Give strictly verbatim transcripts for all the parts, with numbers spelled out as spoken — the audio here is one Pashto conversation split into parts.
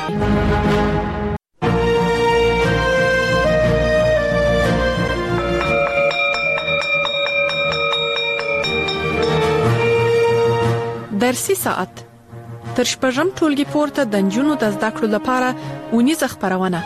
درسي ساعت تر شپږم ټولګي پورته د نجونو د زده کړو لپاره ونیزه خپرونه.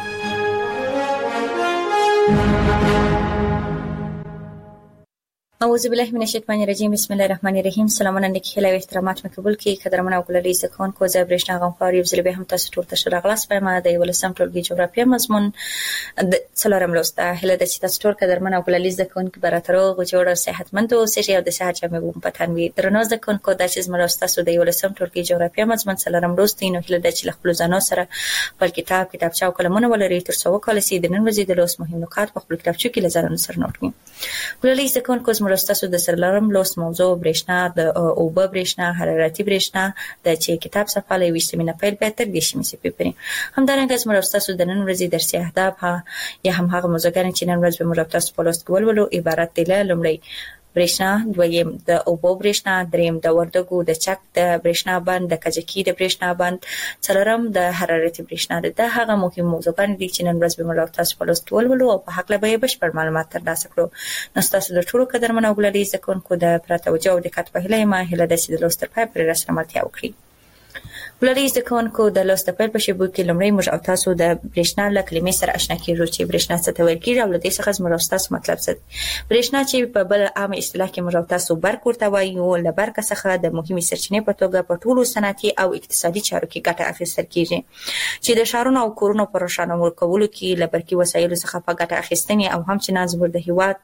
اعوذ بالله من الشیطان الرجیم. بسم الله الرحمن الرحیم. سلامونه نیکی هیله او احترامات مې قبول کړئ. قدرمن او ګلالي زکون کو زه برېښنا غمخوار یو ځل به هم تاسو ټول ته ښه راغلاست. په ما د یولسم ټولګي جغرافیه مضمون د څلورم لوست هیله ده چې تاسو ټول قدرمن او ګلالي زکون کې براتر او جوړ او صحتمند او سړي او د صحت جامې وو په تنوي درنو زکون کو د چې زموږ تاسو د یولسم ټولګي جغرافیه مضمون څلورم لوست نو هیله ده چې خپل ځانو سره خپل کتاب کتابچه او قلمونه ولرئ تر څو وکولای شئ د نن ورځې د لوست مهم نکات په خپل کتابچه کې لزرن سره نوٹ کړئ. ګلالي زکون کو زموږ تاسو د سره لوست موضوع برېښنا د اوبه برېښنا حرارتي برېښنا د چې کتاب صفحه له ویشتمې نه پیل به تر دېرشمې صفحې پورې. همدارنګه زموږ تاسو د نن ورځې درسي اهداف یا هم هغه موضوعګانې چې نن ورځ به موږ تاسو په لوست کې ولولو عبارت دي له لومړی برېښنا، دویم د اوبو برېښنا، دریم د وردګو د چک د برېښنا بند، د کجکي د برېښنا بند، څلورم د حرارتي برېښنا. د هغه مهم موضوعګان دي چې نن ورځ به موږ تاسو په لوست کې ولولو او په هکله به بشپړ معلومات ترلاسه کړو. نو تاسو د ټولو قدرمن او ګلالي زکونکو د پرتوجه او دقت په هیله ما هیله ده چې د لوست تر پای پورې راسره ملتیا وکړئ. ګلالي زکونکو د لوست په پیل په شیبو کې لومړی موږ او تاسو د برېښنا له کلمې سره آشنا کیږو چې برېښنا څه ته ویل کیږي او له دې څخه موږ او تاسو مطلب څه دی. برېښنا چې په بل عام اصطلاح کې موږ او تاسو برق ورته وایو، له برق څخه د مهمې سرچینې په توګه په ټولو صنعتي او اقتصادي چارو کې ګټه اخیستل کیږي چې د ښارونو او کورونو په روښانه کولو کې له برقي وسایلو څخه په ګټه اخیستنې او هم چې نازور د هیواد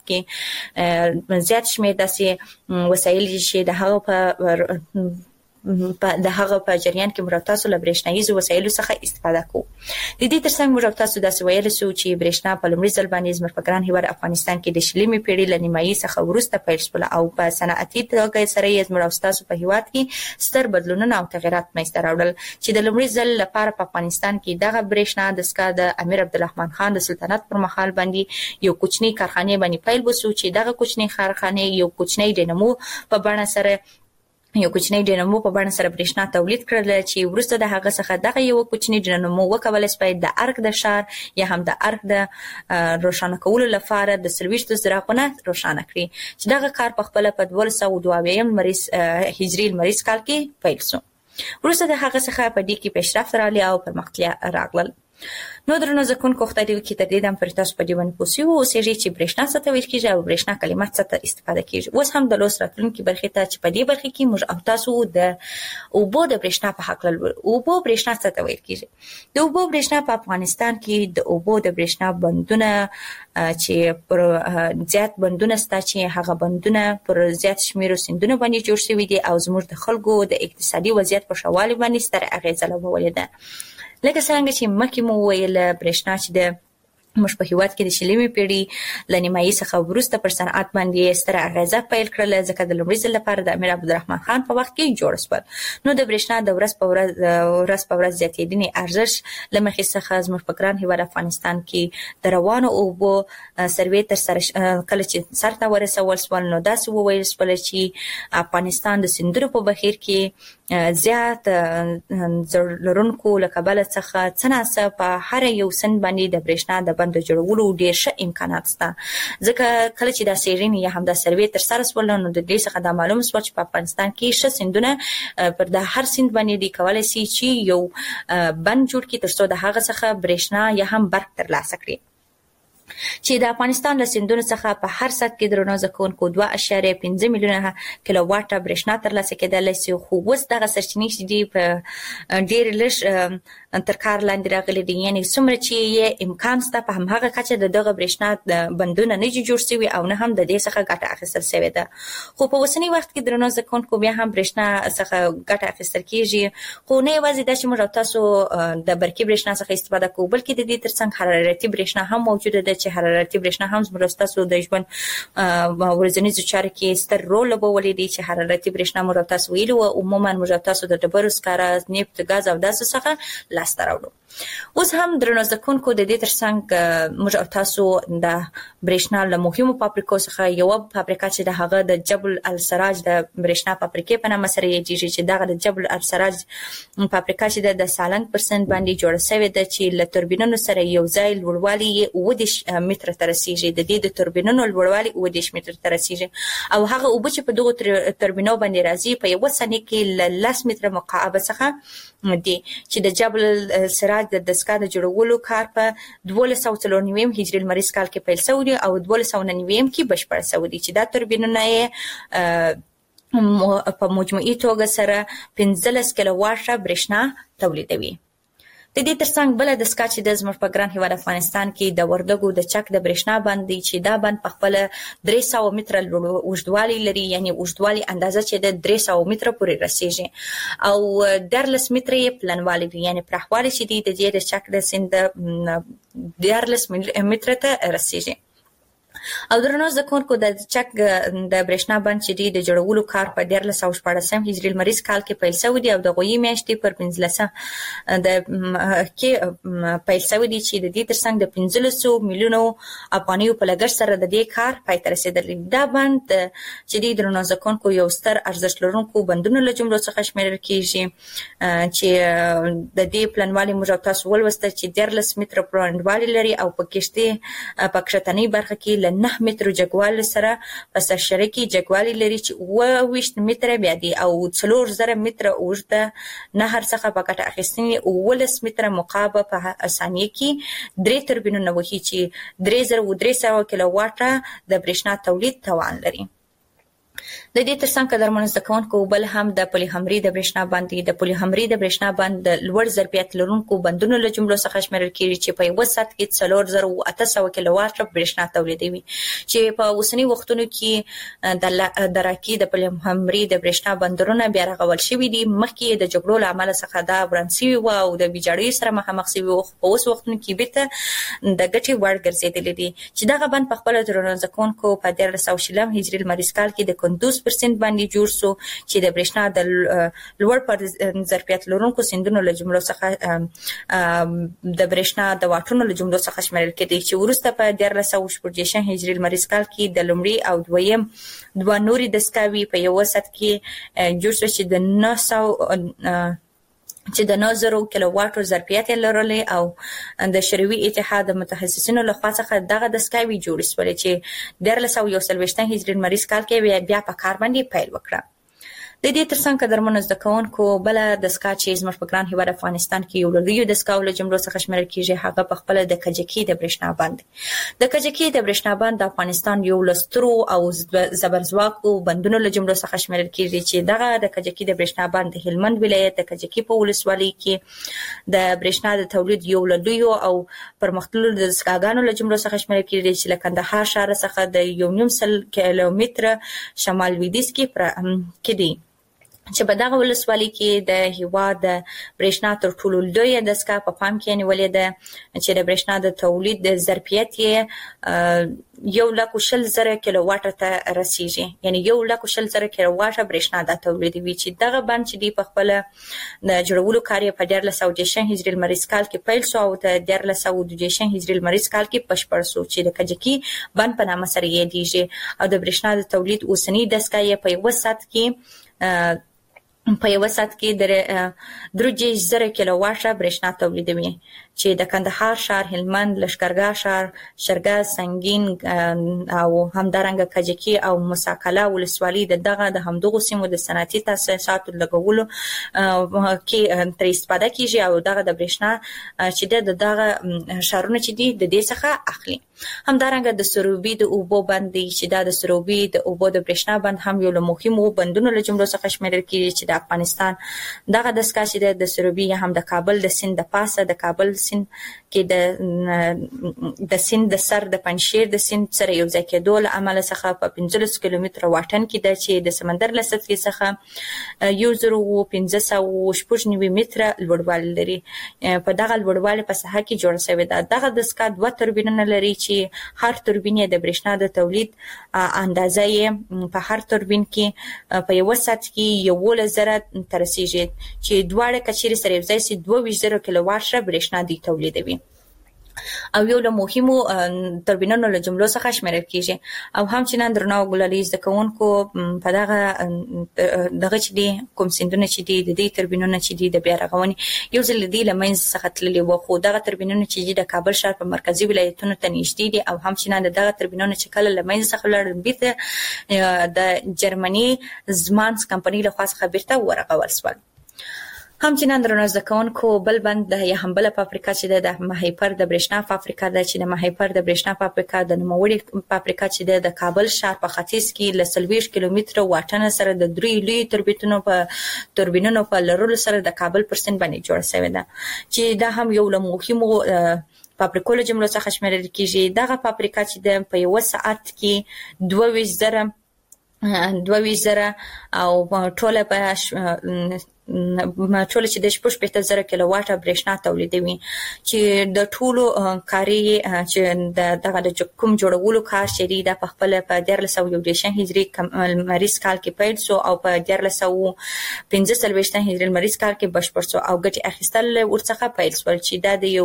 کې زیات شمېر داسې وسایل چې د هغه په په د هغه په جریان کې موږ تاسو له برېښنایي وسایلو څخه استفاده کوو. د دې ترڅنګ موږ تاسو داسې ویل شو چې برېښنا په لومړي ځل باندې زموږ په ګران هیواد افغانستان کې د شلمې پیړۍ له نیمایي څخه وروسته پیل شول او په صنعتي توګه سره یې زموږ تاسو په هیواد کې ستر بدلونونه او تغیرات منځته راوړل چې د لومړي ځل لپاره په افغانستان کې دغه برېښنا دستګاه د امیر عبدالرحمن خان د سلطنت پر مهال باندې یو کوچنی کارخانه باندې پیل وشو چې دغه کوچنی کارخانه یو کوچنی ډینامو په بڼه سره یو کوچنی ډینامو په بڼه سره برېښنا تولید کړل چې وروسته د هغه څخه دغه یو کوچنی ډینامو وکولای شي د ارګ د ښار یا هم د ارګ د روښانه کولو لپاره د څلوېښتو څراغونه روښانه کړي چې دغه کار په خپله په دولس سوه دوه اویایم هجري لمریز کال کې پیل شو. وروسته د هغه څخه په دې کې پیشرفت راغلی او پرمختیا راغلل. نو درنو زکونکو خدای دې وکړي تر دې دم پر تاسو په دې باندې پوه شئ او اوسېږئ چې برېښنا څه ته ویل کېږي او برېښنا کلمه څه ته استفاده کېږي. اوس هم د لوست راتلونکي برخې ته چې په دې برخې کې موږ او تاسو د اوبو د برېښنا په هکله لولو. اوبو برېښنا څه ته ویل کېږي؟ د اوبو برېښنا په افغانستان کې د اوبو د برېښنا بندونه چې پر زیات بندونه شته چې هغه بندونه پر زیات شمېرو سیندونو باندې جوړ شوي دي او زموږ د خلکو د اقتصادي وضعیت په ښه والي باندې ستره اغېزه لرولې ده. لکه څنګه چې مخکې مو وویل برېښنا چې د موږ په هیواد کې د شلمې پیړۍ له نیمایي څخه وروسته پر صنعت باندې ستره اغېزه پیل کړله ځکه د لومړي ځل لپاره د امیر عبدالرحمن خان په وخت کې جوړ شول. نو د برېښنا د ورځ په ورځ ورځ په ورځ زیاتېدنې ارزښت له مخې څخه زموږ په ګران هیواد افغانستان کې د روانو اوبو سروې ترسره کله چې سر ته ورسول شول نو داسې وویل شول چې افغانستان د سیندونو په بهیر کې زیات لرونکو له کبله څخه څه ناڅه په هر یو سند باندې د برېښنا د بند جوړولو ډېر ښه امکانات شته ځکه کله چې دا څېړنې یا هم دا سروې ترسره شول نو د دې څخه دا معلوم شول چې په افغانستان کې ښه سیندونه پر د هر سیند باندې دی کولی شي چې یو بند جوړ کړي تر څو د هغه څخه برېښنا یا هم برق ترلاسه کړي چې د افغانستان له سیندونو څخه په هر ساعت کې درنو زکونکو دوه اعشاریه پنځه میلیونه کیلو واټه برېښنا ترلاسه کېدلی شي خو اوس دغه سرچینې چې دي په ډېر لږ تر کار لاندې راغلي دي یعنې څومره چې یې امکان شته په همهغه کچه د دغه برېښنا بندونه نه دي جوړ شوي او نه هم د دې څخه ګټه اخیستل شوې ده. خو په اوسني وخت کې درنو زکونکو بیا هم برېښنا څخه ګټه اخیستل کېږي خو نه یوازې دا چې موږ او تاسو د برقي برېښنا څخه استفاده کوو بلکې د دې ترڅنګ حرارتي برېښنا هم موجوده ده چې حرارتي برېښنا هم زموږ ستاسو د ژوند ورځنیزو چارو کې ستر رول لوبولی دی چې حرارتي برېښنا موږ تاسو ویلو او عموما موږ تاسو د ډبرو سکاره نفت ګاز او داسې څخه لاسته راوړو. اوس هم درنو ځکونکو د دې ترڅنګ موږ او تاسو د برېښنا له مهمو فابریکو څخه یو فابریکه چې د هغه د جبل السراج د برېښنا فابریکې په نامه سره یادېږي چې دغه د جبل السراج فابریکه چې د سالنګ پر سند باندې جوړه شوې ده چې له توربینونو سره یو ځای لوړوالی یې اووه دېرش متره ته رسیږي. د دې د توربینونو لوړوالی اووه دېرش متره ته رسیږي او هغه اوبه چې په دغو توربینو باندې راځي په یوه ثانیه کې له لس متره مکعبه څخه دي چې د جبل السراج د دستګاه د جوړولو کار په دولس سوه څلور نوي هجري لمریز کال کې پیل شوی او دولس سوه نهه نوي کې بشپړ شوی دی چې دا توربینونه یې په مجموعي توګه سره پنځلس کیلو واټه برېښنا تولیدوي. د دې ترڅنګ بل د دستګاه چې د زموږ په ګران هېواد افغانستان کې د وردګو د چک د برېښنا بند دی چې دا بند په خپله درې سوه متره اوږدوالی لري، یعنې اوږدوالي اندازه چې د درې سوه متره پورې رسیږي او دیارلس متره یې پلنوالی وي، یعنې پراخوالی چې دی د دې د چک د سیند دیارلس متره ته رسیږي. او درنو ځکونکو د چک د برېښنا بند چې دی د جوړولو کار په دیارلس سوه شپاړسم هجري لمریز کال کې پیل شوی دی او د غویي میاشتې پر پنځلسم د کې پیل شوی دی چې د دې ترڅنګ د پنځلسو میلیونو افغانیو په لګښت سره د دې کار پای ته رسېدلی. دا بند چې دی درنو ځکونکو یو ستر ارزښت لرونکو بندونو له جملو څخه شمیرل کېږي چې د دې پلنوالي موږ او تاسو ولوسته چې دیارلس متره پلنوالي لري او په کښتۍ په کښتنۍ برخه کې له نه مترو جګوالي سره په سرشره کې جګوالي لري چې اووه ویشت متره بیا دي او څلور زره متره اوږده نهر څخه په ګټه اخیستنې اوولس متره مکعبه په ثانیه کې درې توربینونه وهي چې درې زره اوه درې سوه کیلو واټه د برېښنا تولید توان لري. د دې ترڅنګ قدرمنو زده کوونکو بل هم د پولي همري د برېښنا بند دی. د پولي همري د برېښنا بند د لوړ ظرفیت لرونکو بندونو له جملو څخه شمیرل کېږي چې په یوه ساعت کې څلور زره اوه اته سوه کیلو واټه برېښنا تولیدوي چې په اوسني وختونو کې د راکي د پولي همري د برېښنا بندرونه بیا رغول شوي دي. مخکې د جګړو له امله څخه دا وران شوي وو او د ویجاړیو سره مخامخ شوي وو، په اوس وختونو کې بېرته د ګټې وړ ګرځېدلي دي چې دغه بند په خپله درنو زده کوونکو په دیارلس سوه شلم هجري لمریز کال کې د کندوز پر سیند باندې جوړ شو چې د برېښنا د لوړ پر ظرفیت لرونکو سیندونو له جملو څخه د برېښنا د واټونو له جملو څخه شمیرل کېدی چې وروسته په دیارلس سوه شپږ دېرشم هجري لمریز کال کې د لومړي او دویم دوه نورې دستګاوې په یوه ساعت کې جوړ شو چې د نه سوه چې د نه زرو کیلو واټو ظرفیت یې لرلی او د شوروي اتحاد د متخصصینو لخوا څخه دغه دستګاوې جوړې شولې چې دیارلس سوه یو څلوېښتم هجري لمریز کال کې بیا په کار باندې پیل وکړه. د دې ترڅنګ قدرمنو زده کوونکو بله دستګاه چې زموږ په ګران هېواد افغانستان کې یو له لویو دستګاو له جملو څخه شمیرل کېږي هغه په خپله د کجکي د برېښنا بند. د کجکي د برېښنا بند د افغانستان یو له سترو او زبرځواکو بندونو له جملو څخه شمیرل کېږي چې دغه د کجکي د برېښنا بند د هلمند ولایت د کجکي په ولسوالۍ کې د برېښنا د تولید یو له لویو او پرمختللو د دستګاګانو له جملو څخه شمیرل کېږي چې له کندهار ښار څخه د یو نیم سل کیلومتره شمال لویدیځ کې دی چې په دغه ولسوالۍ کې د هېواد د برېښنا تر ټولو لویه دستګاه په پام کې نیولې ده چې د برېښنا د تولید د ظرفیت یې یو لک و شل زره کیلو واټه ته رسیږي، یعنې یو لک و شل زره کیلو واټه برېښنا دا تولیدوي چې دغه بند چې دی په خپله د جوړولو کار یې په دیارلس سوه دېرشم هجري لمریز کال کې پیل شو او د دیارلس سوه دوه دېرشم هجري لمریز کال کې بشپړ شو چې د کجکي بند په نامه سره یادېږي او د برېښنا د تولید اوسنۍ دستګاه یې په یوه ساعت کې په یوه ساعت کې د درې دېرش زره کیلو واټه برېښنا تولیدوي چې د کندهار ښار، هلمند، لښکرګاه ښار، شرګه، سنګین او همدارنګه کجکي او مساکله ولسوالۍ د دغه د همدغو سیمو د صنعتي تاسیساتو لګولو کې ترې استفاده کېږي او دغه د برېښنا چې دی د دغه ښارونه چې دي د دې څخه اخلي. همدارنګه د سروبي د اوبو بند دی چې دا د سروبي د اوبو د برېښنا بند هم یو له مهمو بندونو له جملو څخه شمیرل کېږي چې د افغانستان دغه دستګاه چې دی د سروبي یا هم د کابل د سیند د پاسه د کابل سیند کې د د سیند د سر د پنجشیر د سیند سره یو ځای کېدو له امله څخه په پنځلس کیلومتره واټن کې ده چې د سمندر له سطحې څخه یو زر اوه پنځه سوه شپږ نوي متره لوړوالی لري. په دغه لوړوالي په ساحه کې جوړه شوې ده. دغه دستګاه دوه توربینونه لري چې هر توربین یې د برېښنا د تولید اندازه یې په هر توربین کې په یوه ساعت کې یولس زره تر رسیږي چې دواړه کچېرې سره یو ځای سي دوه ویشت زره کیلووات برېښنا دی تولیدوي او یو له مهمو توربینونو له جملو څخه شمیرل کیږي او همچنان درنو ګلالي زده کوونکو په دغه دغه چې دي کوم سندونه چې دي د دې توربینونو چې دي د بیا رغونې یو ځل دی لمنځ څخه تللی و خو دغه توربینونو چې دي د کابل ښار په مرکزی ولایتونو ته نږدې دي او همچنان دغه توربینونو چې کله لمنځ څخه لړل بیت د جرمني زمانس کمپنۍ له خاص خبرته ورغول سول همچنان درنو زده کوونکو بل بند د یا هم بل فابریکا چې د مهیپر د برېښنا فابریکا د چې د مهیپر د برېښنا فابریکا د نوموړي فابریکا چې د کابل ښار په ختیځ کې ل څلوېښت کیلومتره واټن سره د درې لوی توربینونو په توربینونو په لرلو سره د کابل پر سیند باندې جوړ شوی ده چې دا هم یو له مهمو فابریکو له جملو څخه شمیرل کیږي دغه فابریکا چې د په یو ساعت کې دوه ویشت زره دوه ویشت زره او ټوله په ټول چې د شپږ پېته زره کیلوواټه برېښنا تولیدوي چې د ټولو کاري چې د دغه د کوم جوړولو کار شری د په خپل په دیارلس سوه یو دیرشم هجري مریض کال کې پیل سو او په دیارلس سوه پنځه څلوېښتم هجري مریض کال کې بشپړ سو او ګټې اخیستل ورڅخه پیل سول چې دا د یو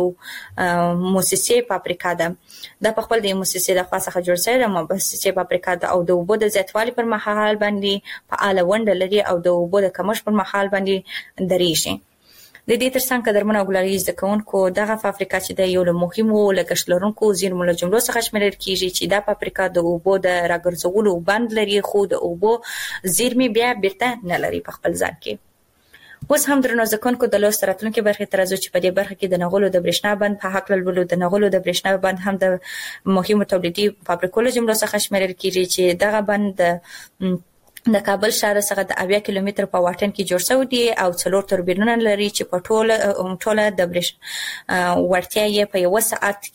مؤسسې فابریکا ده د په خپل د مؤسسې د خاصه جوړ شوی د مؤسسې فابریکا ده او د اوبو د زیاتوالي پر مهال باندې فعال ونډه لري او د اوبو د کمښت پر مهال باندې درېږي د دې ترڅنګ قدرمن او ګلالي زده کوونکو دغه فابریکا چې د یو له مهمو لګښت لرونکو زیرمو له جملو څخه شمیرل کیږي چې دا فابریکا د اوبو د راګرځولو بند لري خو د اوبو زیرمې بیا بیرته نه لري په خپل ځان کې اوس هم درنو زده کوونکو د لوست راتلونکي برخې ته راځو چې په دې برخه کې د نغلو د برېښنا بند په حق لولو د نغلو د برېښنا بند هم د مهمو تولیدي فابریکو له جملو څخه شمیرل کیږي چې دغه بند د د کابل ښار څخه د اویا کیلومتر په واټن کې جوړ شوی دی او څلور توربینونه لري چې په ټوله ټوله د برېښنا ورتیا یې په یو ساعت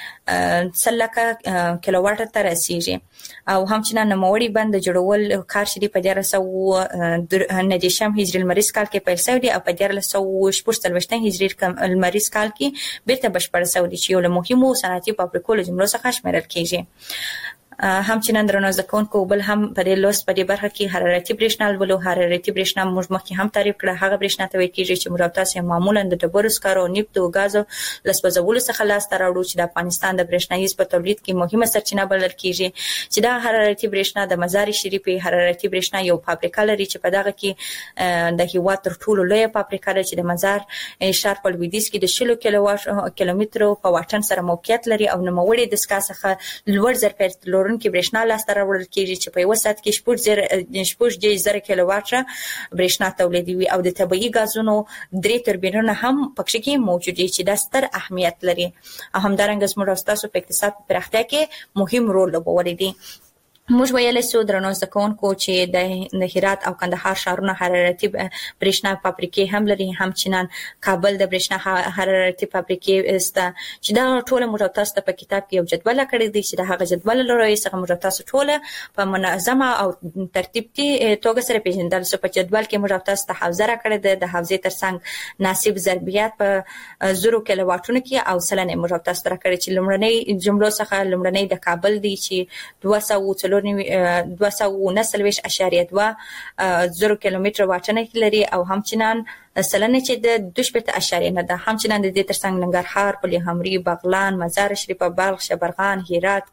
کې سلکه کیلوواټ ته رسیږي او همچنان نوموړي بند جوړول کار شری په دیارلس سوه نهه دیرشم هجري لمریز کال کې پیل شوی دی او په دیارلس سوه شپږ څلوېښتم هجري لمریز کال کې بیرته بشپړ شوی دی چې یو له مهمو صنعتي فابریکو له جملو څخه شمیرل کیږي همچنان درنو زده کوونکو بل هم په دې لوست په دې برخه کې حرارتي برېښنا ولو حرارتي برېښنا موږ مخکې هم تعریف کړه هغه برېښنا ته ویل کېږي چې موږ تاسو معمولا د ډبرو سکرو نفت او غازو لسوځولو څخه لاس ته راوړو چې د افغانستان د برېښنایي په تولید کې مهمه سرچینه بلل کېږي چې دا حرارتي برېښنا د مزار شریف حرارتي برېښنا یو فابریکه لري چې په دغه کې د هیواد تر ټولو لویه فابریکه ده چې د مزار ښار په لویدیځ کې د شلو کیلوواټ کیلومترو په واټن سره موقعیت لري او نوموړي د سکا څخه لوړ ظرفیت لرونکي برېښنا لاس ته راوړل کېږي چې په یو ساعت کې شپږ زره شپږ زره کیلوواټه برېښنا تولیدوي او د طبیعي غازونو درې توربینونه هم پکې کې موجود دي چې د ستر اهمیت لري او همدارنګه زموږ تاسو په اقتصاد پراختیا کې مهم رول لوبولی دي موږ ویل سو درنو زده کوونکو چې د هرات او کندهار ښارونه حرارتي برېښنا فابریکې هم لري همچنان کابل د برېښنا حرارتي فابریکې سته چې دا ټول موږ تاسو ته په کتاب کې یو جدول کړی دی چې د هغه جدول لري څخه موږ تاسو ټول په منظمه او ترتیبي توګه سره پیژندل سو په جدول کې موږ تاسو ته حوزه را کړی ده د حوزې ترڅنګ ناسب ضربیات په زرو کیلوواټونو کې او سلنه موږ تاسو ته را کړی چې لمړنۍ جملو څخه لمړنۍ د کابل دی چې دوه سوه دوه سوه نهه څلوېښت اعشاریه دوه زره کیلومتره واټن لري او همچنان سلنه چې د دوه شپېته اعشاریه نه ده همچنان د دې ترڅنګ ننګرهار پلخمري بغلان مزار شریف بلخ شبرغان هرات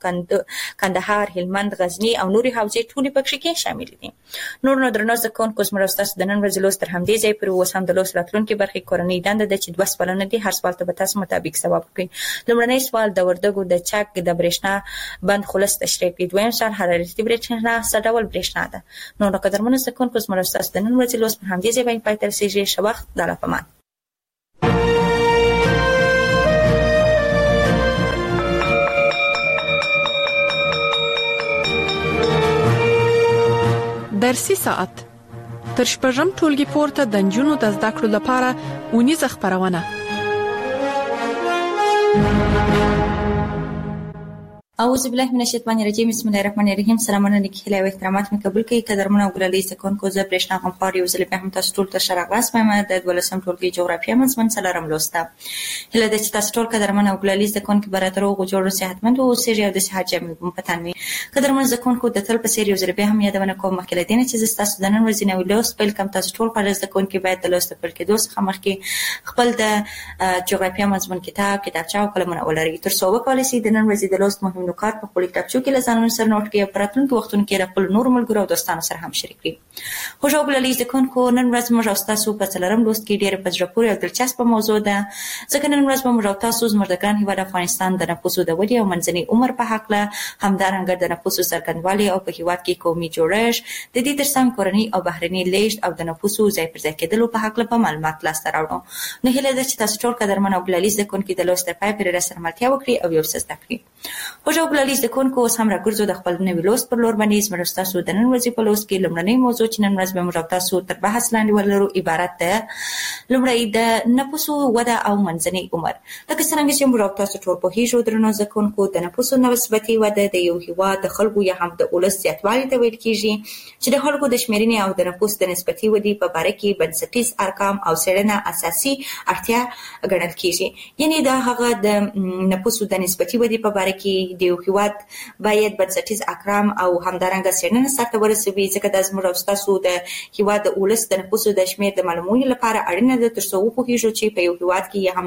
کندهار هلمند غزنی او نوري حوزې ټولې پکې کې شامل دي نور نو درنو ځکه کوم کوم تاسو د نن ورځې لوست تر همدې ځای پر اوس هم د لوست راتلونکي برخې کورنۍ دنده د چې دوه سوالونه دي هر سوال ته به تاسو مطابق ځواب کړئ لومړنی سوال د وردګو د چک د برېښنا بند خلاص تشریح کړئ دویم سوال حرارتي برېښنا څه ډول برېښنا ده نو قدرمنو ځکه کوم کوم تاسو د نن ورځې لوست پر همدې ځای باندې پای ته رسیږي وخت در اپمان درسي ساعت تر شپږم ټولګي پورته د نجونو د زده کړو لپاره ونیزه خبرونه اعوذ بالله من الشیطان الرجیم بسم الله الرحمن الرحیم. سلامونه نیکی او احترامات می قبول کړئ قدرمن او ګلالي سکونکو زه برېښنا غمخوار یو ځل بیا هم تاسو ټول ته ښه راغلاست وایم د دولسم ټولګي جغرافیه مضمون څلورم لوسته. هیله ده چې تاسو ټول قدرمن او ګلالي سکونکو برابر او جوړ صحتمند او اوسئ او د صحت جامع په تن وي. قدرمن سکونکو د تل په څیر یو ځل بیا هم یادونه کوم مخکې له دې چې تاسو د نن ورځې نوې لوست پیل کوم تاسو ټول قدر سکونکو باید د لوست پیل کېدو څخه مخکې خپل د جغرافیه مضمون کتاب کتابچه او قلمونه ولرئ تر څو وکولای شئ د نن ورځې د لوست مهم نکات په خپل کتابچو کې لزانونو سره نوٹ کړئ په راتلونکو وختونو کې خپل نور ملګرو او دوستانو سره هم شریک کړئ. خوشو ګلالي سکونکو نن ورځ موږ تاسو په څلورم لوست کې ډېر په زړه پورې او دلچسپه موضوع ده ځکه نن ورځ به موږ تاسو زموږ د ګران هېواد افغانستان د نفوسو د ودې او منځني عمر په هکله همدارنګه د نفوسو څرګندوالي او په هېواد کې قومي جوړښت د دې ترڅنګ کورني او بهرني لیږد او د نفوسو ځای پر ځای کېدلو په هکله په معلومات لاسته راوړو. نو هیله ده چې تاسو ټول قدرمن او ګلالي سکونکو د لوست تر پای پورې راسره ملتیا وکړي او یو څه زده کړي. خوشو ګلالي سکونکو اوس هم راګرځو د خپل نوي لوست پر لور باندې زموږ تاسو د نن ورځې په لوست کې لومړنۍ موضوع چې نن ورځ به موږ تاسو تر بحث لاندې ولرو عبارت ده لومړی د نفوسو وده او منځني عمر. لکه څنګه چې موږ تاسو ټول پوهیږو درنو سکونکو د نفوسو نسبتي وده د یو هېواد د خلکو یا هم د ولس زیاتوالي ته ویل کېږي چې د خلکو د شمېرنې او د نفوس د نسبتي ودې په باره کې بنسټیز ارقام او څېړنه اساسي اړتیا ګڼل کېږي. یعنې دا هغه د نفوسو د نسبتي ودې په باره کې د یو هېواد باید بنسټیز ارقام او همدارنګه څېړنه سرته ورسوي ځکه دا زموږ او ستاسو د هېواد د ولس د نفوسو د شمېر د معلومولو لپاره اړینه ده تر څو وپوهېږو چې په یو هېواد کې یا هم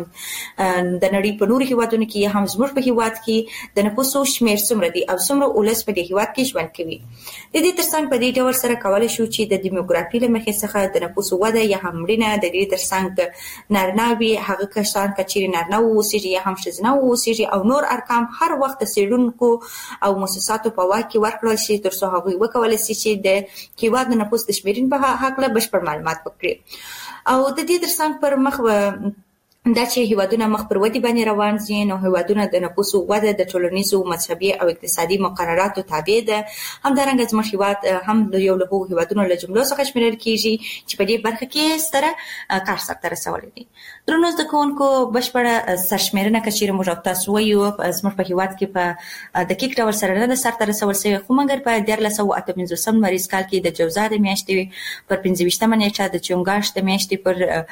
د نړۍ په نورو هېوادونو کې یا هم زموږ په هېواد کې د نفوسو شمېر څومره دی او څومره ولس په دې هېواد کې ژوند کوي. د دې ترڅنګ په دې ډول سره کولی شو چې د دیموګرافي له مخې څخه د نفوسو وده یا هم مړینه د دې ترڅنګ نارینه وي هغه کسان که چیرې نارینه واوسېږي یا هم ښځینه واوسېږي او نور ارقام هر وخت د څېړونکو او مؤسساتو په واک کې ورکړل شي تر څو هغوی وکولی شي چې د هېواد د نفوس د شمېرنې په هکله بشپړ معلومات وکړي. او د دې ترڅنګ پر مخ دا چې هېوادونه مخ پر ودې باندې روان دي نو هېوادونه د نفوسو وده د ټولنیزو مذهبي او اقتصادي مقرراتو تابع ده. همدارنګه زموږ هېواد هم د یو له هغو هېوادونو له جملو څخه شمېرل کېږي چې په دې برخه کې ستره کار سرته رسولی دی. درنو زده کوونکو بشپړه سرشمېرنه که چېرې موږ او تاسو وایو زموږ په هېواد کې په دقیق ډول سره نه ده سرته رسول شوې خو مګر په دیارلس سوه اته پنځوسم لمریز کال کې د جوزا د میاشتې پر پنځه ویشتمه نیټه د چونګاش د میاشتې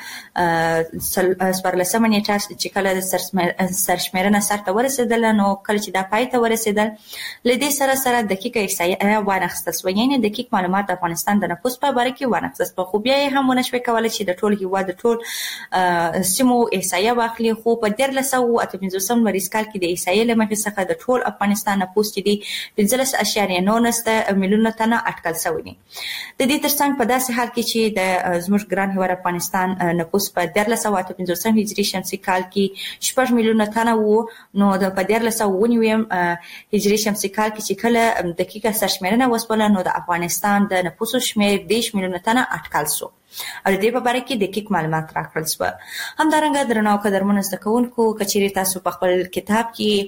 پر څوارلسمه نیټه چې کله د سرشمېرنه سرته ورسېدله نو کله چې دا پای ته ورسېدل له دې سره سره دقیقه احصایه وانخیستل شوه یعنې دقیق معلومات د افغانستان د نفوس په باره کې وانخیستل شوه خو بیا یې هم ونه شوې کولی چې د ټول هېواد د ټول سیمو احصایه واخلي. خو په دیارلس سوه اته پنځوسم لمریز کال کې د احصایې له مخې څخه د ټول افغانستان نفوس چې دی پنځلس اعشاریه نولس میلیونه تنه اټکل شوی دی. د دې ترڅنګ په داسې حال کې چې د زموږ ګران هېواد افغانستان نفوس په دیارلس سوه اته پنځوسم هجري شمسي کال کې شپږ میلیونه تنه وو نو د په دیارلس سوه اووه نوي هجري شمسي کال کې چې کله دقیقه سرشمېرنه وشوله نو د افغانستان د نفوسو شمېر دېرش میلیونه تنه اټکل شو او د دې په باره کې دقیق معلومات راکړل شوه. همدارنګه درنو قدرمنو زده کوونکو که چېرې تاسو په خپل کتاب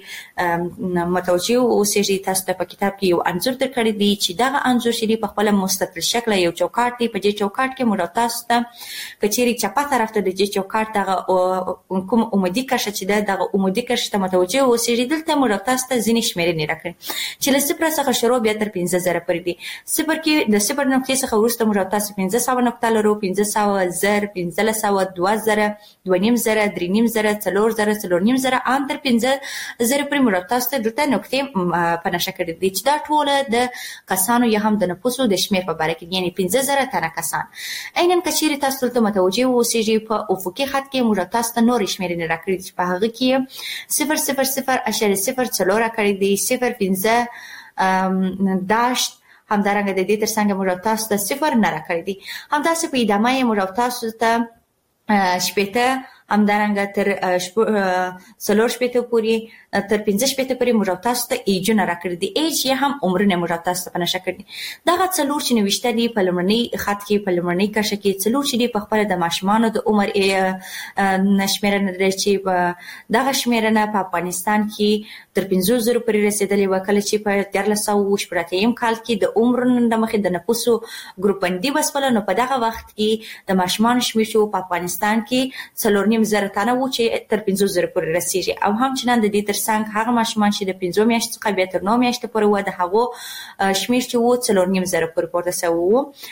کې متوجه اوسېږئ تاسو ته په کتاب کې یو انځور درکړی دی چې دغه انځور چې دی په خپله مستطیل شکله یو چوکاټ دی. په دې چوکاټ کې موږ تاسو ته که چېرې چپه طرف ته د دې چوکاټ دغه کوم عمودي کرښه چې ده دغه عمودي کرښې ته متوجه اوسېږئ دلته موږ تاسو ته ځینې شمېرنې راکړي چې له صفره څخه شروع بیا تر پنځه زره پورې دي. صفر کې د صفر نقطې څخه وروسته موږ تاسو پنځه سوه نقطه لرو پنځه سوه زر پنځلس سوه دوه زره دوه نیم زره درې نیم زره څلور زره څلور نیم زره ان تر پنځه زره پورې موږ تاسو ته دلته نقطې په نښه کړي دي چې دا ټوله د کسانو یا هم د نفوسو د شمېر په باره کې یعنې پنځه زره تنه کسان. عیناً که چېرې تاسو دلته متوجه اوسېږئ په افقي خط کې موږ تاسو ته نورې شمېرنې راکړي دي چې په هغه کې صفر صفر صفر اعشاریه صفر څلور راکړي دي صفر پنځه داشت همدارنګه د دې ترڅنګ موږ تاسو ته صفر نه راکړي دي. همداسې په ادامه یې موږ تاسو ته شپېته همدارنګه تر څلور شپېته پورې تر پنځه شپېته پورې موږ تاسو ته ایجونه راکړي دي. ایج یا هم عمرونه موږ تاسو ته په نښه کړي دي. دغه څلور چې نوشته دي په لومړني خط کې په لومړنۍ کرښه کې څلور چې دي په خپله د ماشومانو د عمر شمېرنه ده چې دغه شمېرنه په افغانستان کې تر پنځو زرو پورې رسېدلې وه کله چې په دیارلس سوه شپږ اتیا کال کې د عمرونو له مخې د نفوسو ګروپ بندي وشوله نو په دغه وخت کې د ماشومانو شمېر چې په افغانستان کې څلور نیم زره تنه وو چې تر پنځه زره پورې رسیږي او همچنان د دې ترڅنګ هغه ماشومان چې د پنځه میاشتو څخه بیا تر نهه میاشتو پورې وو د هغو شمیر چې وو څلور نیم زره پورې پورته شوی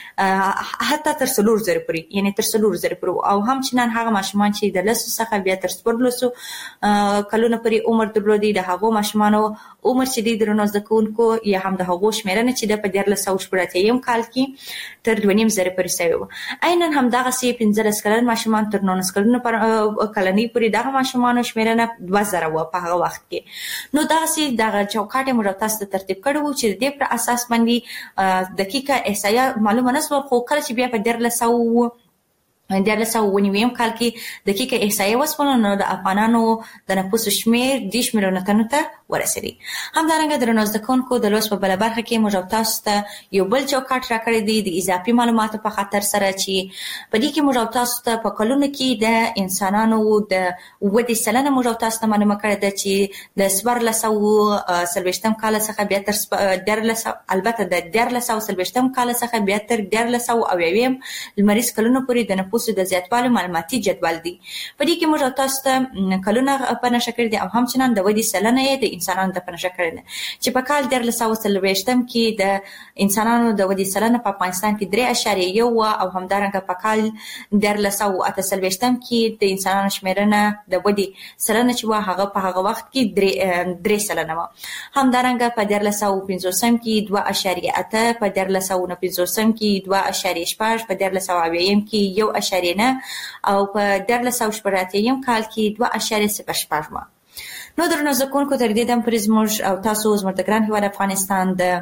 وو حتی تر څلور زره پورې یعنی تر څلور زره پورې او همچنان هغه ماشومان چې د لسو څخه بیا تر څوارلسو کلونو پورې عمر درلودي د هغو ماشومانو عمر چې دی درنو زده کوونکو یا هم د هغو شمیرنه چې د په دیارلس سوه شپږ اتیا کال کې تر دوه نیم زره پورې شوی وو. عیناً همدغسې پنځلس کلن ماشومان تر نولس کلونو کلنۍ پورې دغه ماشومانو شمیرنه دوه زره وه په هغه وخت کې. نو دغسې دغه چوکاټ یې موږ تاسو ته ترتیب کړی وو چې د دې پر اساس باندې دقیقه احصایه معلومه نه شوه، خو کله چې بیا په دیارلس سوه دیارلس سوه ونیویم کال کې دقیقه احصایه وسوله نو د افغانانو د نفوس شمیر دېرش میلیونه تنو ته ورسېدی. همدارنګه درنو زده کوونکو د لوست په بله برخه کې موږ تاسو ته یو بل چوکاټ راکړی دی د اضافي معلوماتو په خاطر سره چې په دې کې موږ تاسو ته په کلونو کې د انسانانو د ودې سلنه موږ تاسو ته معلومه کړې ده چې د څوارلس سوه څلوېښتم کال څخه بیا تر دیارلس البته د دیارلس سوه څلوېښتم کال څخه بیا تر دیارلس سوه اویاویم لمریز کلونو پورې د نفوس د زیاتوالي معلوماتي جدول دی. په دې کې موږ تاسو ته کلونه په نښه کړي دي او همچنان د ودې سلنه یې د انسانانو ته په نښه کړې ده چې په کال دیارلس سوه څلوېښتم کې د انسانانو د ودې سلنه په افغانستان کې درې اعشاریه یو وه او همدارنګه په کال دیارلس سوه اته څلوېښتم کې د انسانانو شمیرنه د ودې سلنه چې وه هغه په هغه وخت کې درې درې سلنه وه. همدارنګه په دیارلس سوه پنځوسم کې دوه اعشاریه اته، په دیارلس سوه نهه پنځوسم کې دوه اعشاریه شپږ، په دیارلس سوه اویایم کې یو اعشاریه نه او په دیارلس سوه شپږ اتیا کال کې دوه اعشاریه صفر شپږ وه. نو درنو زده کوونکو تر دې دم پورې زموږ او تاسو زموږ د ګران هېواد افغانستان د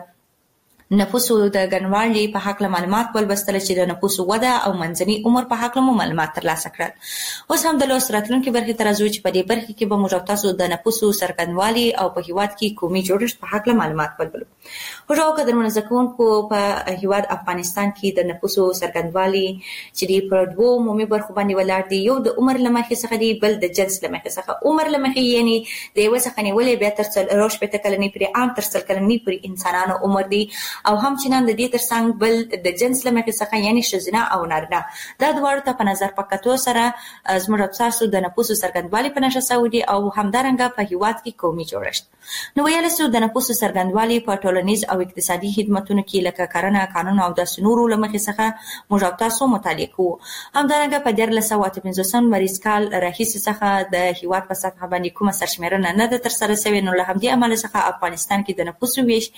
نفوسو د ګڼوالي په هکله معلومات ولوستل چې د نفوسو وده او منځني عمر په هکله مو معلومات ترلاسه کړل. اوس هم د لوست راتلونکي برخې ته راځو چې په دې برخې کې به موږ او تاسو د نفوسو څرګندوالي او په هېواد کې قومي جوړښت په هکله معلومات ولولو. خوږو قدرمنو زده کوونکو په هېواد افغانستان کې د نفوسو څرګندوالي چې دی په دوو عمومي برخو باندې ولاړ دی، یو د عمر له مخې څخه دی، بل د جنس له مخې څخه. عمر له مخې یعنې د یوه څخه نیولې بیا تر څلور شپېته کلنۍ پورې عام تر سل کلنۍ پورې انسانانو عمر دی او همچنان د دې ترڅنګ بل د جنس له مخې څخه یعنې ښځینه او نارینه دا دواړو ته په نظر په کتو سره زموږ تاسو د نفوسو څرګندوالي په نښه شوی دی او همدارنګه په هېواد کې قومي جوړښت. نو ویلی سو د نفوسو څرګندوالي په ټولنیز او اقتصادي خدمتونو کې لکه کرنه، قانون او داسې نورو له مخې څخه موږ تاسو مطالعه کوو. همدارنګه په دیارلس سوه اته پنځوسم لمریز کال راهیسې څخه د هېواد په سطحه باندې کومه سرشمېرنه نه ده ترسره شوې، نو له همدې امله څخه افغانستان کې د نفوسو ویش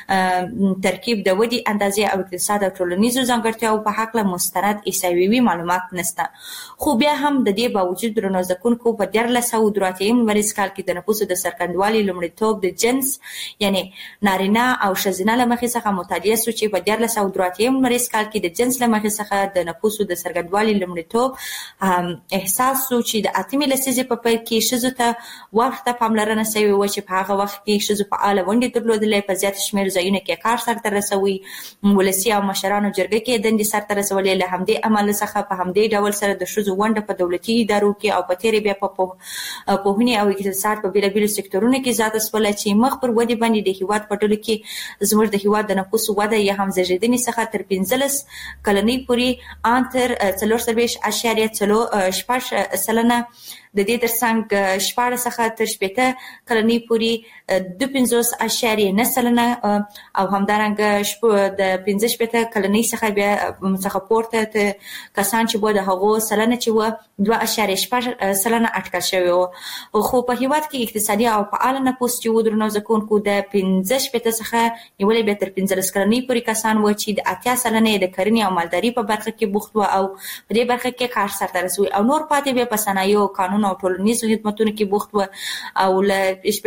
ترکیب د ودې اندازې او اقتصاد او ټولنیزو ځانګړتیاو په هکله مستند احصایوي معلومات نشته. خو بیا هم د دې باوجود درنو زده کوونکو په دیارلس سوه دوه اتیا لمریز کال کې د نفوسو د څرګندوالي لومړیتوب د جنس یعنې نارینه او ښځینه له مخې څخه مطالعه سو چې په دیارلس سوه دوه اتیا لمریز کال کې د جنس له مخې څخه د نفوسو د څرګندوالي لومړیتوب احساس سو چې د اتمې لسیزې په پیل کې ښځو ته ورته پاملرنه شوې وه چې په هغه وخت کې ښځو فعاله ونډې درلودلې، په زیات شمېر ځایونو کې کار سرته رسوي، ولسي او مشرانو جرګه کې دندې سرته رسولې. له همدې امله څخه په همدې ډول سره د ښځو ونډه په دولتي ادارو کې او په تېرې بیا په پوهنې او اقتصاد په بېلابېلو سکتورونو کې زیاته شوله چې مخ پر ودې باندې د هېواد په ډلو کې زموږ د هېواد د نفوسو وده یا هم زېږېدنې څخه تر پنځلس کلنۍ پورې ان تر څلور څلوېښت اعشاریه څلور شپږ سلنه، د دې ترڅنګ شپاړس څخه تر شپېته کلنۍ پورې دوه پنځوس اعشاریه نه سلنه او همدارنګه د پنځه شپېته کلنۍ څخه بیا څخه پورته کسان چې وو د هغو سلنه چې وه دوه اعشاریه شپږ سلنه اټکل شوې وه. خو په هېواد کې اقتصادي او فعاله نفوس چې و درنو زده کوونکو د پنځه شپېته څخه نیولې بیا تر پنځلس کلنۍ پورې کسان وو چې د اتیا سلنه یې د کرنې او مالدارۍ په برخه کې بوخت وو او په دې برخه کې کار سرته رسوي او نور پاتې بیا په صنایعو، قانون او ټولنیزو خدمتونو کې بوخت وو او له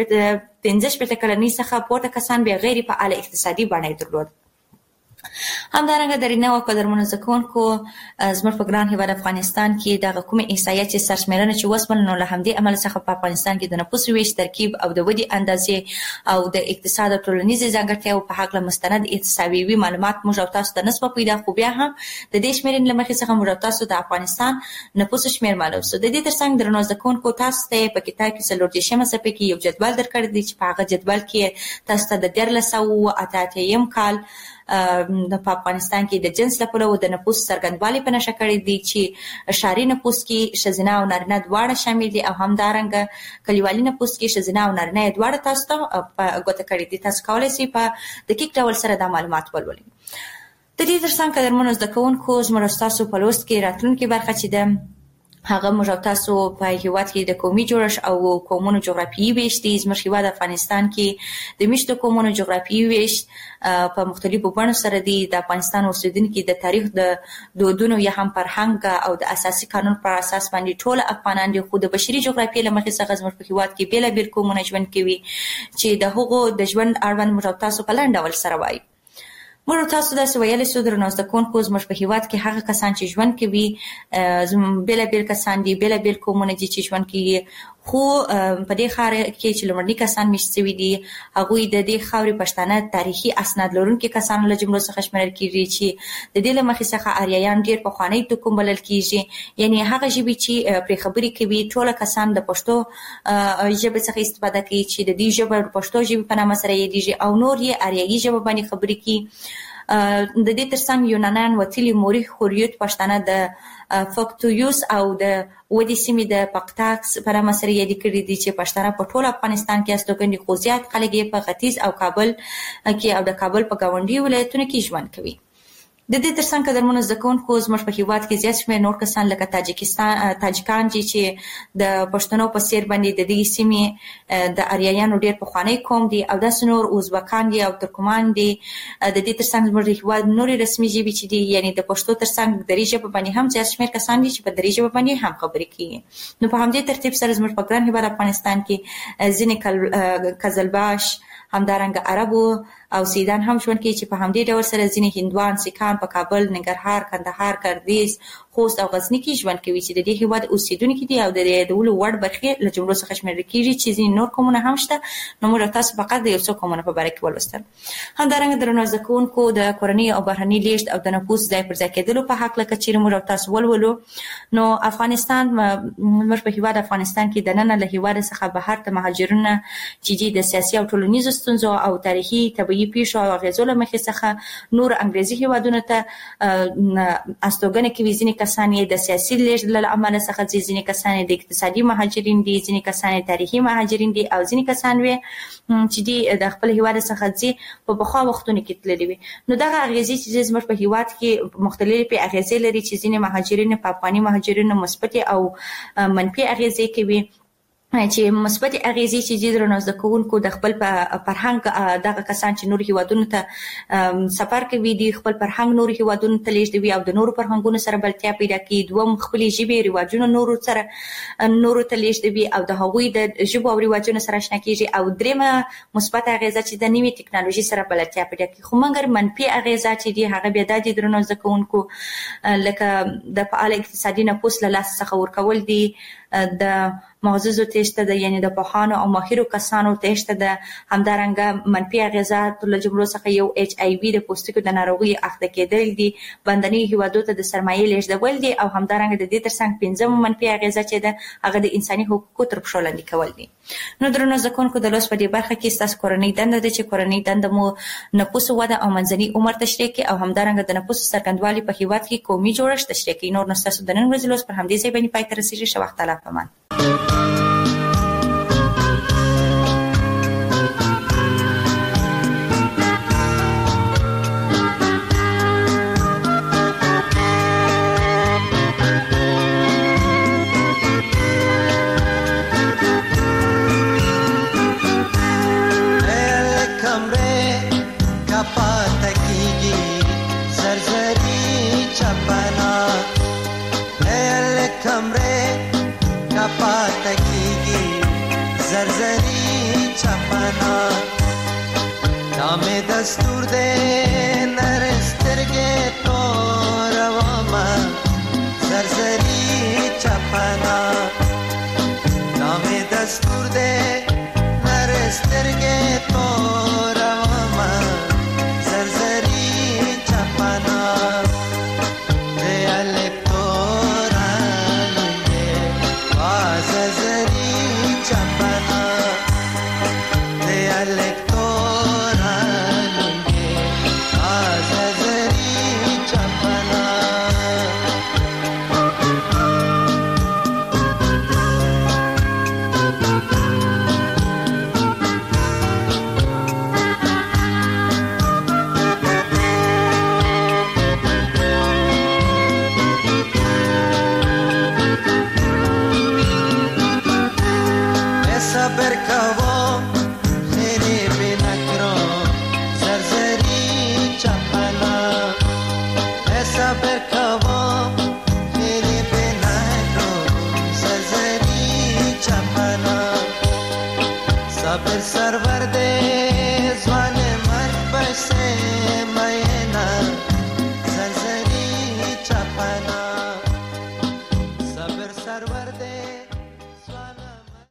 پنځه شپېته کلنۍ څخه پورته کسان بیا غیر فعاله اقتصادي بڼه یې درلود. همدارنګه درنه او قدرمنو زده کوونکو زموږ په ګران هېواد افغانستان کې دغه کومې احصایه چې سرشمېرنه چې وسوله نو له همدې امله څخه په افغانستان کې د نفوسو ویش ترکیب او د ودې اندازې او د اقتصاد او ټولنیزې ځانګړتیاو په هکله مستند احصایوي معلومات موږ او تاسو ته نسبه پیدا، خو بیا هم د دې شمېرنې له مخې څخه موږ او تاسو د افغانستان نفوسو شمېر معلوم سو. د دې ترڅنګ درنو زده کوونکو تاسو ته په کتاب کې څلور دېرشمه صفحې کې یو جدول درکړی دی چې په هغه جدول کې تاسو ته د دیارلس سوه اته اتیا کال په افغانستان کې د جنس لپاره د نفوس څرګندوالي په نشه کړی دي چې ښاري نفوس کې ښځینه او نارینه دواړه شامل دي او همدارنګه کلیوالي نفوس کې ښځینه او نارینه دواړه تاسو ته په ګوته کړی دي. تاسو کولی شئ په دقیق ډول سره دا معلومات ولولئ. د دې ترڅنګ قدرمنو زده کوونکو زموږ ستاسو په لوست کې راتلونکي برخه چې ده هغه موږ او تاسو په هیواد کې د قومي جوړښت او قومونو جغرافیایي ویش دي. زموږ هیواد افغانستان کې د میشتو قومونو جغرافیایي ویش په مختلفو بڼو سره دي. د افغانستان اوسیدونکي د تاریخ د دودونو یا هم فرهنګ او د اساسي قانون پر اساس باندې ټول افغانان دي، خو د بشري جغرافیې له مخې څخه زموږ په هیواد کې بیلابیل قومونه ژوند کوي چې د هغو د ژوند اړوند موږ او تاسو په لنډ ډول سره وایو. موږ تاسو داسې ویلی سو درنو زده کوونکو زموږ په هیواد کې هغه کسان چې ژوند کوي بیلابیل کسان دي، بیلابیل قومونه دي چې ژوند کوي، خو په دې ښار کې چې لومړني کسان میشت شوي دي هغوی د دې خاورې پښتانه تاریخي اسناد لرونکي کسانو له جملو څخه شمیرل کېږي چې د دې له مخې څخه آریایان ډېر پخوانی توکم بلل کېږي، یعنې هغه ژبې چې پرې خبرې کوي ټوله کسان د پښتو ژبې څخه استفاده کوي چې د دې ژبه د پښتو ژبې په نامه سره یادېږي او نور یې آریایي ژبه باندې خبرې کوي. د دې ترڅنګ یونانیان وتلي موري خوریوت پښتانه د فکتویوس او د ودې سیمې د پقتاکس په نامه سره یادې کړي دي چې پښتانه په ټول افغانستان کې استوګن دي، خو زیات خلک یې په ختیځ او کابل کې او د کابل په ګاونډي ولایتونو کې ژوند کوي. د دې ترڅنګ قدرمنو زده کوونکو زموږ په هیواد کې زیات شمېر نور کسان لکه تاجکستان تاجکان دي چې د پښتنو په څېر باندې د دې سیمې د آریایانو ډېر پخوانی قوم دي او داسې نور ازبکان دي او ترکمان دي. د دې ترڅنګ زموږ د هیواد نورې رسمي ژبې چې دي یعنې د پښتو ترڅنګ دري ژبه باندې هم زیات شمېر کسان دي چې په دري ژبه باندې هم خبرې کوي. نو په همدې ترتیب سره زموږ په ګران هیواد افغانستان کې ځینې قزلباش همدارنګه عربو او سیدان هم ژوند کوي چې په همدې ډول سره ځینې هندوان سیکان په کابل، ننګرهار، کندهار، ګردیز، خوست او غزني کې ژوند کوي چې د دې هیواد اوسیدونکي دي او د یادولو وړ برخې له جملو څخه شمیرل کېږي چې ځینې نور قومونه هم شته. نو موږ تاسو فقط د یو څو قومونو په باره کې ولوستل. همدارنګه درنو زده کوونکو د کورنۍ او بهرني لیږد او د نفوس ځای پر ځای کېدلو په هکله که چیرې موږ تاسو ولولو نو افغانستان موږ په هیواد افغانستان کې دننه له هیواد څخه بهر ته مهاجرونه چې دي د سیاسي او ټولنیزو ستونزو او تاریخي طبیعي پیښو او اغېزو له مخې څخه نور انګریزي هیوادونو ته استوګنه کوي. ځینې کسان یې د سیاسي لیږد له امله څخه ځي، ځینې کسان یې د اقتصادي مهاجرین دي، ځینې کسان یې تاریخي مهاجرین دي او ځینې کسان وي چې دي د خپل هیواد څخه ځي په پخوا وختونو کې تللي وي. نو دغه اغېزې چې زموږ په هیواد کې مختلفې اغېزې لري چې ځینې مهاجرین په افغاني مهاجرینو مثبتې او منفي اغېزې کوي چې مثبتې اغېزې چې دي درنو زده کوونکو د خپل فرهنګ دغه کسان چې نورو هیوادونو ته سفر کوي دي خپل فرهنګ نورو هیوادونو ته لیږدوي او د نورو فرهنګونو سره بلدتیا پیدا کوي. دوم خپلې ژبې رواجونه نورو سره نورو ته لیږدوي او د هغوی د ژبو او رواجونو سره اشنا کېږي. او درېیمه مثبته اغېزه چې د نوې ټکنالوژي سره بلدتیا پیدا کوي. خو مګر منفي اغېزه چې دي هغه بیا دا دي درنو زده کوونکو لکه د فعال اقتصادي نفوس له لاسه څخه ورکول دي، د معززو تېښته ده یعنې د پوهانو او ماهرو کسانو تېښته ده، همدارنګه منفي اغېزات له جملو څخه یو ایچ آی وي د پوستکو د ناروغۍ اخته کېدل دي، بندنیو هیوادو ته د سرمایې لیږدول دي او همدارنګه د دې ترڅنګ پنځمه منفي اغېزه چې ده هغه د انساني حقوقو تر پښو لاندې کول دي. نو درنو زده کوونکو د لوست په دې برخه کې ستاسو کورنۍ دنده ده چې کورنۍ دنده مو نفوسو وده او منځني عمر تشریح کړي او همدارنګه د نفوسو څرګندوالي په هیواد کې قومي جوړښت تشریح کړي. نور نو ستاسو د نن ورځې لوست پر همدې ځای باندې پای ته رسېږي. ښه وخت الله پامان. دستور دے نرسترگے تو رواما زرزری چپنا نام دستور دے نرسترگے تو رواما زرزری چپنا دے الکتورا لنگے واززری چپنا دے الکتورا صبر کوا خیلی بنکرا زرزری چپلا صبر کوا خیلی بنکرا زرزری چپلا صبر سرورد